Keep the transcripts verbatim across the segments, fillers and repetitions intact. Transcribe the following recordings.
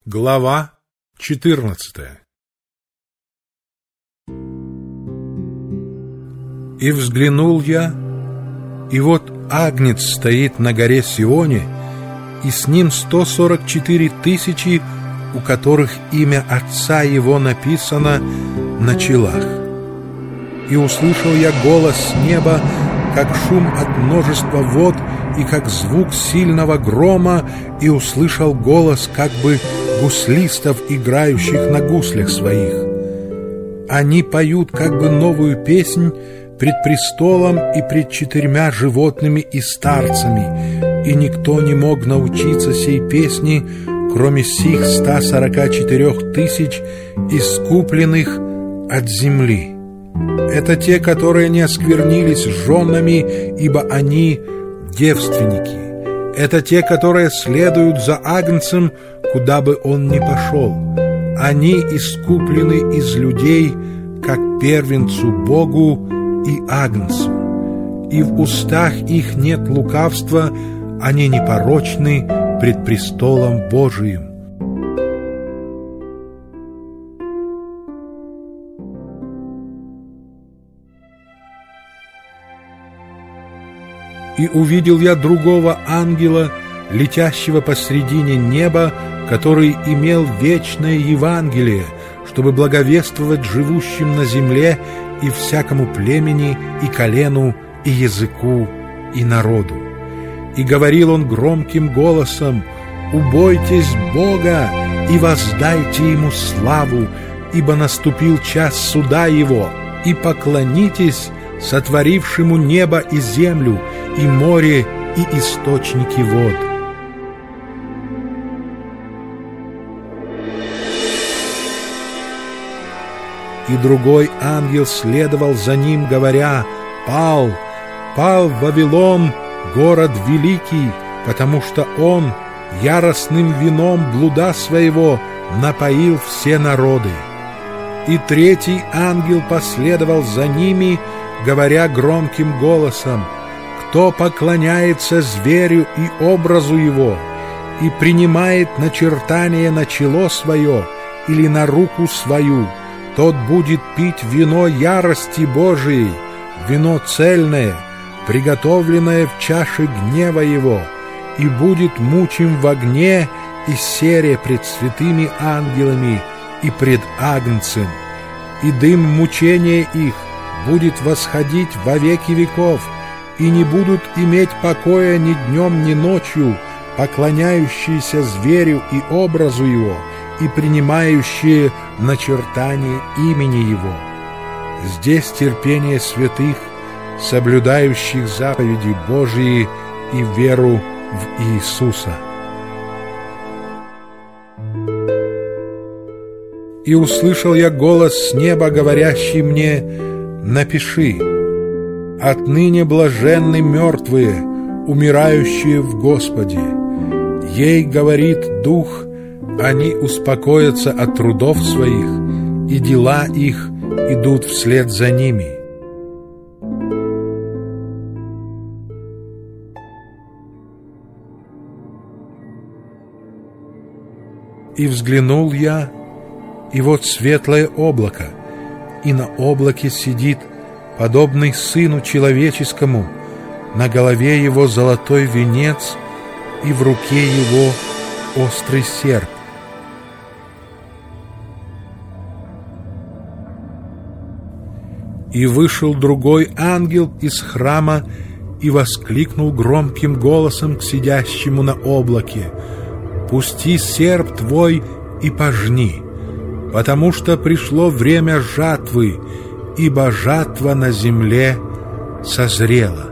Глава четырнадцатая. И взглянул я, и вот Агнец стоит на горе Сионе, и с ним сто сорок четыре тысячи, у которых имя Отца Его написано на челах. И услышал я голос с неба, как шум от множества вод, и как звук сильного грома, и услышал голос как бы гуслистов, играющих на гуслях своих. Они поют как бы новую песнь пред престолом и пред четырьмя животными и старцами, и никто не мог научиться сей песни, кроме сих ста сорока четырех тысяч, искупленных от земли. Это те, которые не осквернились женами, ибо они девственники. Это те, которые следуют за Агнцем, куда бы он ни пошел. Они искуплены из людей, как первенцу Богу и Агнцу. И в устах их нет лукавства, они непорочны пред престолом Божиим. И увидел я другого ангела, летящего посредине неба, который имел вечное Евангелие, чтобы благовествовать живущим на земле и всякому племени, и колену, и языку, и народу. И говорил он громким голосом: «Убойтесь Бога и воздайте Ему славу, ибо наступил час суда Его, и поклонитесь сотворившему небо и землю, и море, и источники вод». И другой ангел следовал за ним, говоря: «Пал, пал Вавилон, город великий, потому что он яростным вином блуда своего напоил все народы». И третий ангел последовал за ними, говоря громким голосом: «Кто поклоняется зверю и образу его, и принимает начертание на чело свое или на руку свою, тот будет пить вино ярости Божией, вино цельное, приготовленное в чаше гнева его, и будет мучим в огне и сере пред святыми ангелами и пред Агнцем, и дым мучения их будет восходить во веки веков, и не будут иметь покоя ни днем, ни ночью, поклоняющиеся зверю и образу его, и принимающие начертание имени его. Здесь терпение святых, соблюдающих заповеди Божии и веру в Иисуса. И услышал я голос с неба, говорящий мне: «Напиши: отныне блаженны мертвые, умирающие в Господе. Ей говорит Дух, они успокоятся от трудов своих, и дела их идут вслед за ними». И взглянул я, и вот светлое облако, и на облаке сидит подобный Сыну Человеческому, на голове Его золотой венец, и в руке Его острый серп. И вышел другой ангел из храма и воскликнул громким голосом к сидящему на облаке: «Пусти серп твой и пожни, потому что пришло время жатвы, ибо жатва на земле созрела».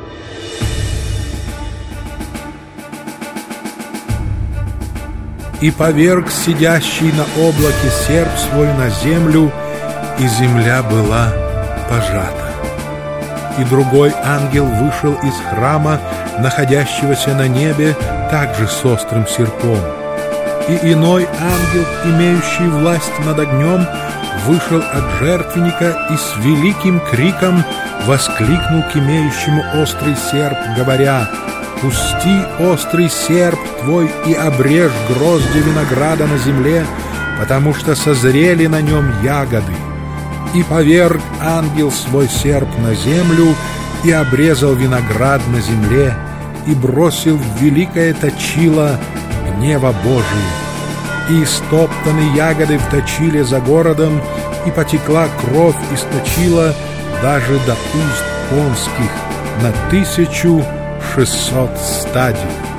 И поверг сидящий на облаке серп свой на землю, и земля была пожата. И другой ангел вышел из храма, находящегося на небе, также с острым серпом. И иной ангел, имеющий власть над огнем, вышел от жертвенника и с великим криком воскликнул к имеющему острый серп, говоря: Пусти острый серп твой и обрежь грозди винограда на земле, потому что созрели на нем ягоды. И поверг ангел свой серп на землю, и обрезал виноград на земле, и бросил в великое точило гнева Божия. И стоптаны ягоды в точиле за городом, и потекла кровь из точила даже до уст конских на тысячу шестьсот стадий.